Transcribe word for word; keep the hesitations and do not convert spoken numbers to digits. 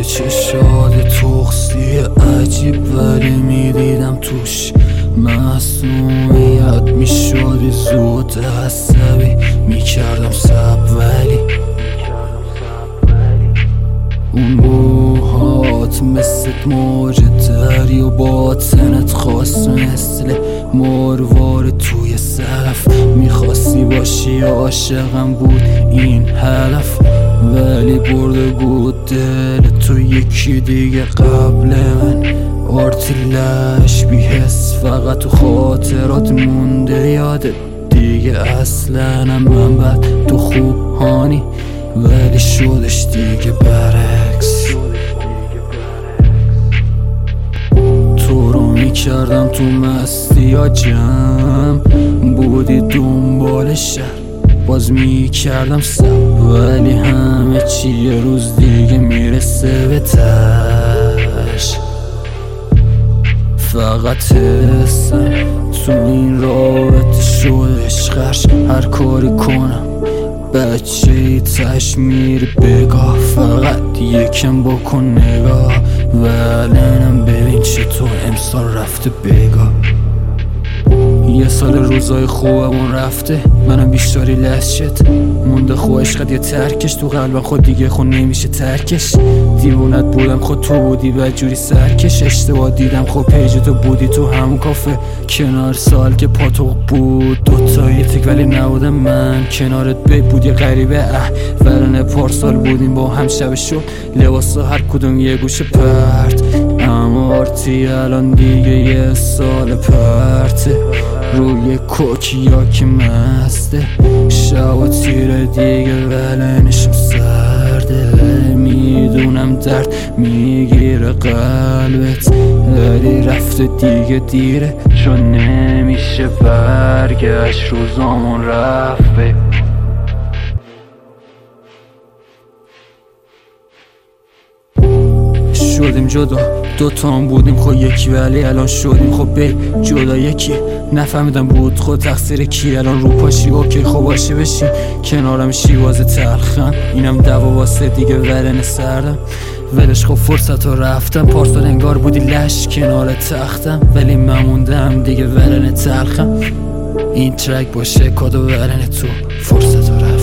چشاد تخصی عجیب ولی میدیدم توش معصومیت میشدی زود عصبی میکردم سب ولی اون موهات مثل موج دری و باطنت خواست مثل مروار توی صرف میخواستی باشی عاشقم بود این حرف ولی برده بود دل تو یکی دیگه قبل من آرتیلش بی حس فقط تو خاطرات مونده یادت دیگه اصلا من بد تو خوب هانی ولی شدش دیگه برعکس تو رو میکردم تو مستی یا جمع بودی دنبال شهر باز میکردم سب ولی همه چی یه روز دیگه میرسه به تش فقط حسم تو این رابطه شدش خرش هر کاری کنم بچه ای تش میره بگاه فقط یکم بکن نگاه ولنم ببین چطور امسال رفته بگاه یه سال روزای خوبمون رفته منم بیشتری لس شد مونده خو عشقت یه ترکش تو قلبم خود دیگه خود نمیشه ترکش دیوونت بودم خود تو بودی بدجوری سرکش اشتباه دیدم خب پیج تو بودی تو همون کافه کنار سال که پاتو بود دوتایی تک ولی نبودم من کنارت بی بود یه غریبه اه ورنه پارسال بودیم با هم شب شد لباسا هر کدوم یه گوشه پرت اما آرتی الان دیگه یه سال پرته روی کوکیا که مسته شب تیره دیگه ولنشم سرده میدونم درد میگیره قلبت ولی رفته دیگه دیره چون نمیشه برگشت روزامون رفته شدیم جدا دوتا هم بودیم خب یکی ولی الان شدیم خب به جدا یکی نفهمیدم بود خود تقصیر کی الان رو پاشی اوکی خب باشه بشی کنارم شیواز تلخم اینم دوا واسه دیگه ولن سردم ولش خب فرصت رو رفتم پارسال انگار بودی لش کنار تختم ولی من موندم دیگه ولن تلخم این ترک باشه کادو ولن تو فرصت رو رفتم